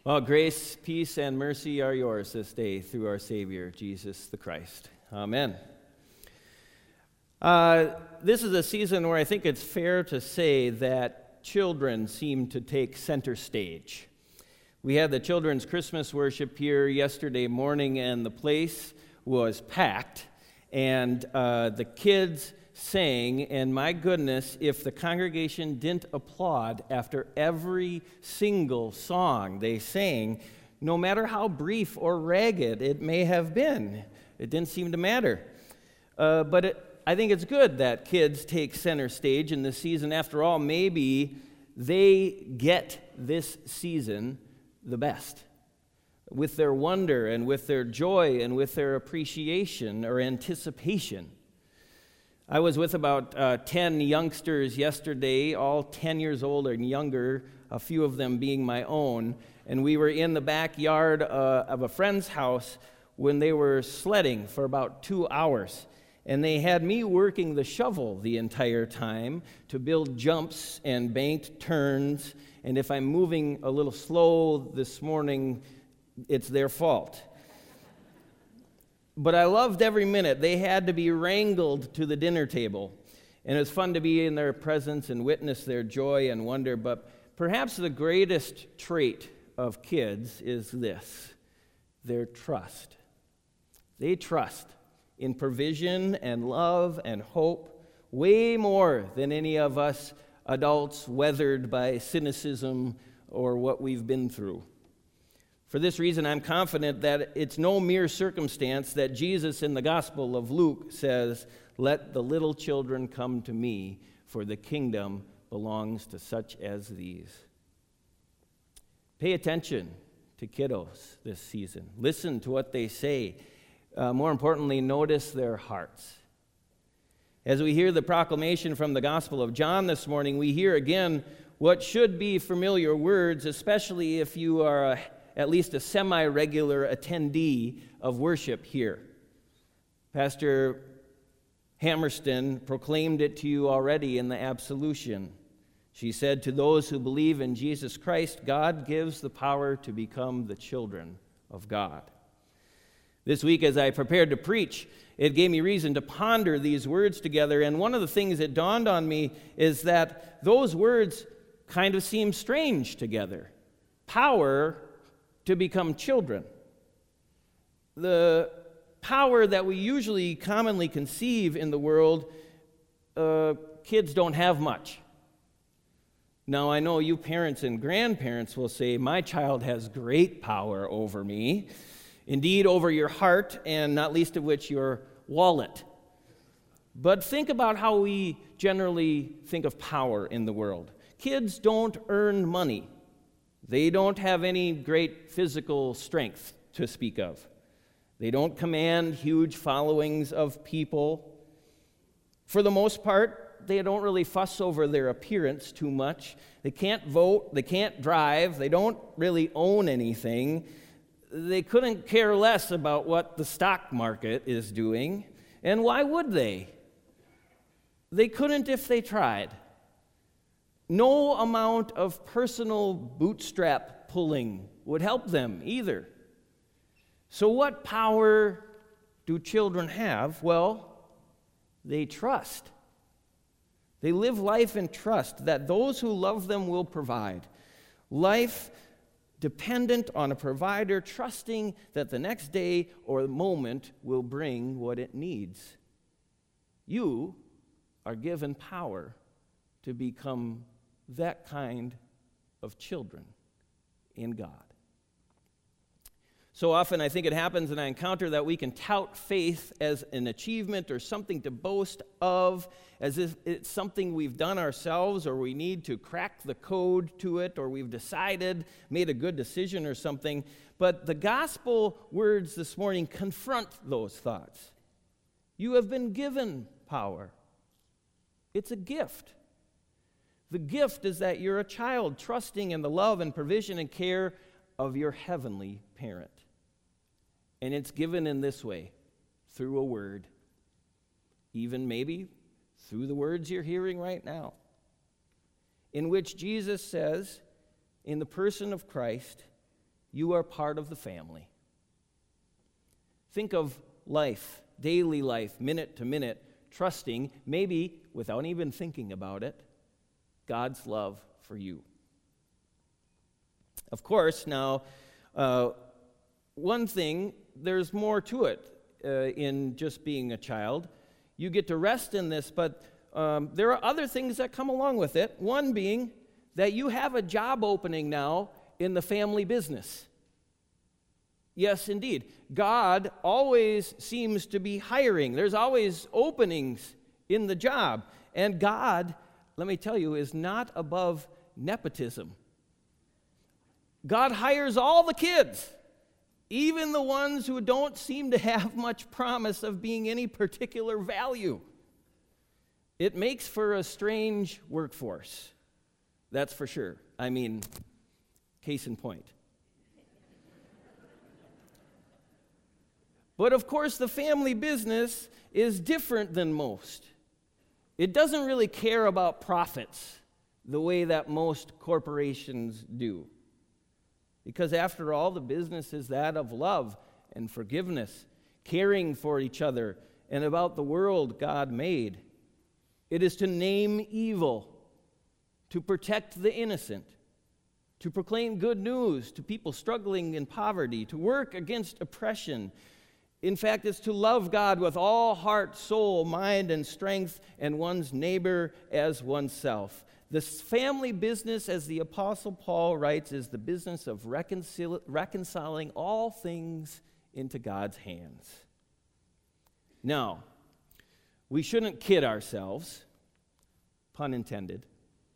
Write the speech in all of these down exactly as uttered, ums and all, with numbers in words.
Well, grace, peace, and mercy are yours this day through our Savior, Jesus the Christ. Amen. Uh, this is a season where I think it's fair to say that children seem to take center stage. We had the children's Christmas worship here yesterday morning, and the place was packed, and uh, the kids sang, and my goodness, if the congregation didn't applaud after every single song they sang, no matter how brief or ragged it may have been, it didn't seem to matter. Uh, but it, I think it's good that kids take center stage in this season. After all, maybe they get this season the best, with their wonder and with their joy and with their appreciation or anticipation. I was with about uh, ten youngsters yesterday, all ten years old and younger, a few of them being my own, and we were in the backyard uh, of a friend's house when they were sledding for about two hours. And they had me working the shovel the entire time to build jumps and banked turns, and if I'm moving a little slow this morning, it's their fault. But I loved every minute. They had to be wrangled to the dinner table. And it was fun to be in their presence and witness their joy and wonder. But perhaps the greatest trait of kids is this: their trust. They trust in provision and love and hope way more than any of us adults weathered by cynicism or what we've been through. For this reason, I'm confident that it's no mere circumstance that Jesus in the Gospel of Luke says, "Let the little children come to me, for the kingdom belongs to such as these." Pay attention to kiddos this season. Listen to what they say. Uh, more importantly, notice their hearts. As we hear the proclamation from the Gospel of John this morning, we hear again what should be familiar words, especially if you are a at least a semi-regular attendee of worship here. Pastor Hammerston proclaimed it to you already in the absolution. She said, "To those who believe in Jesus Christ, God gives the power to become the children of God." This week, as I prepared to preach, it gave me reason to ponder these words together, and one of the things that dawned on me is that those words kind of seem strange together. Power to become children. The power that we usually commonly conceive in the world, uh, kids don't have much. Now, I know you parents and grandparents will say, "My child has great power over me," indeed over your heart, and not least of which your wallet. But think about how we generally think of power in the world. Kids don't earn money. They don't have any great physical strength to speak of. They don't command huge followings of people. For the most part, they don't really fuss over their appearance too much. They can't vote, they can't drive, they don't really own anything. They couldn't care less about what the stock market is doing. And why would they? They couldn't if they tried. No amount of personal bootstrap pulling would help them either. So what power do children have? Well, they trust. They live life in trust that those who love them will provide. Life dependent on a provider, trusting that the next day or moment will bring what it needs. You are given power to become that kind of children in God. So often I think it happens and I encounter that we can tout faith as an achievement or something to boast of, as if it's something we've done ourselves or we need to crack the code to it or we've decided, made a good decision or something. But the gospel words this morning confront those thoughts. You have been given power. It's a gift. The gift is that you're a child trusting in the love and provision and care of your heavenly parent. And it's given in this way, through a word, even maybe through the words you're hearing right now, in which Jesus says, in the person of Christ, You are part of the family. Think of life, daily life, minute to minute, trusting, maybe without even thinking about it, God's love for you. Of course, now, uh, one thing, there's more to it uh, in just being a child. You get to rest in this, but um, there are other things that come along with it. One being that you have a job opening now in the family business. Yes, indeed. God always seems to be hiring. There's always openings in the job. And God, let me tell you, is not above nepotism. God hires all the kids, even the ones who don't seem to have much promise of being any particular value. It makes for a strange workforce, that's for sure. I mean, case in point. But of course, the family business is different than most. It doesn't really care about profits the way that most corporations do. Because after all, the business is that of love and forgiveness, caring for each other, and about the world God made. It is to name evil, to protect the innocent, to proclaim good news to people struggling in poverty, to work against oppression. In fact, it's to love God with all heart, soul, mind, and strength, and one's neighbor as oneself. This family business, as the Apostle Paul writes, is the business of reconcil- reconciling all things into God's hands. Now, we shouldn't kid ourselves, pun intended.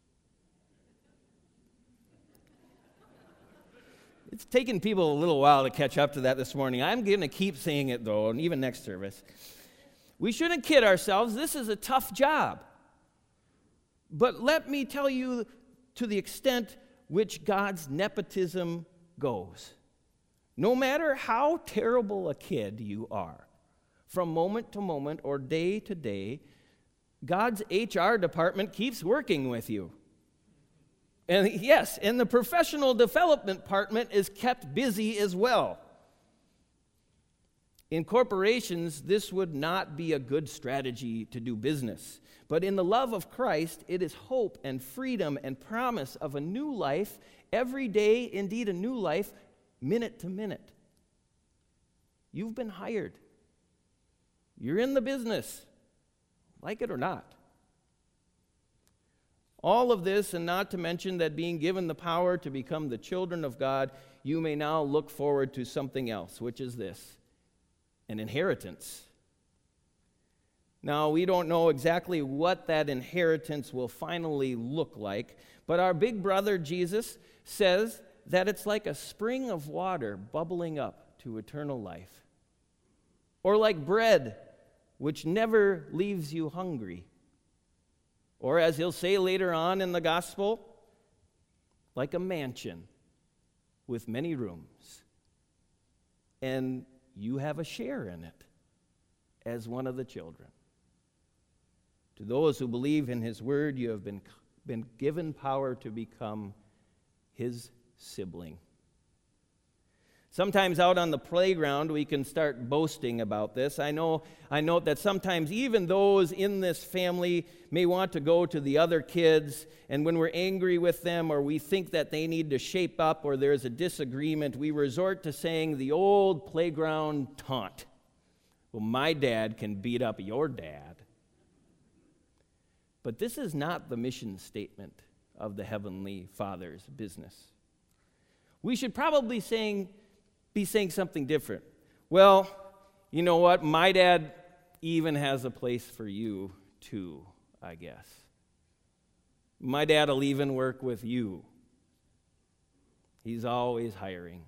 It's taken people a little while to catch up to that this morning. I'm going to keep saying it, though, and even next service. We shouldn't kid ourselves. This is a tough job. But let me tell you to the extent which God's nepotism goes. No matter how terrible a kid you are, from moment to moment or day to day, God's H R department keeps working with you. And yes, and the professional development department is kept busy as well. In corporations, this would not be a good strategy to do business. But in the love of Christ, it is hope and freedom and promise of a new life every day, indeed a new life, minute to minute. You've been hired. You're in the business, like it or not. All of this, and not to mention that being given the power to become the children of God, you may now look forward to something else, which is this, an inheritance. Now, we don't know exactly what that inheritance will finally look like, but our big brother Jesus says that it's like a spring of water bubbling up to eternal life, or like bread which never leaves you hungry. Or as he'll say later on in the gospel, like a mansion with many rooms. And you have a share in it as one of the children. To those who believe in his word, you have been, been given power to become his sibling. Sometimes out on the playground, we can start boasting about this. I know, I note that sometimes even those in this family may want to go to the other kids, and when we're angry with them or we think that they need to shape up or there's a disagreement, we resort to saying the old playground taunt. Well, my dad can beat up your dad. But this is not the mission statement of the Heavenly Father's business. We should probably saying... be saying something different. Well, you know what? My dad even has a place for you too, I guess. My dad will even work with you. He's always hiring.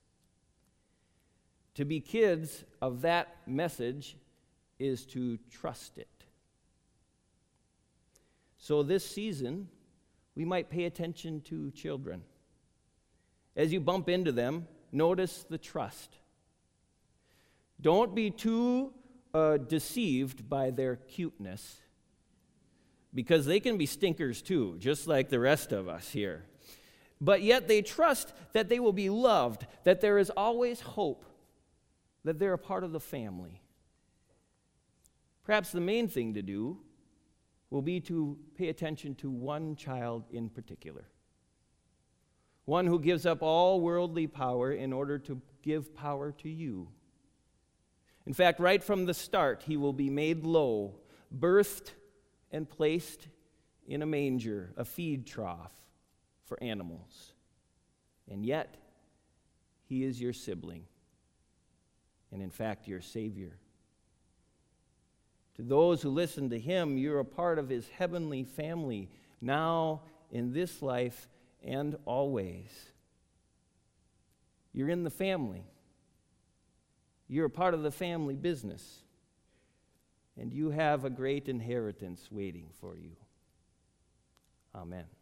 To be kids of that message is to trust it. So this season, we might pay attention to children. As you bump into them, notice the trust. Don't be too uh, deceived by their cuteness, because they can be stinkers too, just like the rest of us here. but yet they trust that they will be loved, that there is always hope, that they're a part of the family. Perhaps the main thing to do will be to pay attention to one child in particular. One who gives up all worldly power in order to give power to you. In fact, right from the start, he will be made low, birthed and placed in a manger, a feed trough for animals. And yet, he is your sibling, and in fact, your Savior. To those who listen to him, you're a part of his heavenly family, now in this life and always. You're in the family. You're a part of the family business. And you have a great inheritance waiting for you. Amen.